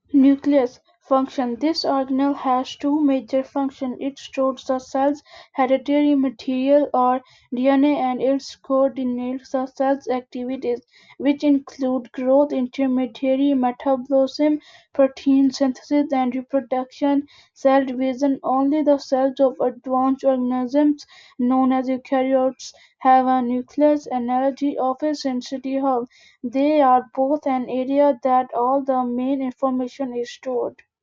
Nucleus function. This organelle has two major functions. It stores the cell's hereditary material or DNA and it coordinates the cell's activities, which include growth, intermediary metabolism, protein synthesis, and reproduction. Cell division. Only the cells of advanced organisms, known as eukaryotes, have a nucleus, analogy of a sensory hub. They are both an area that all the main information is stored.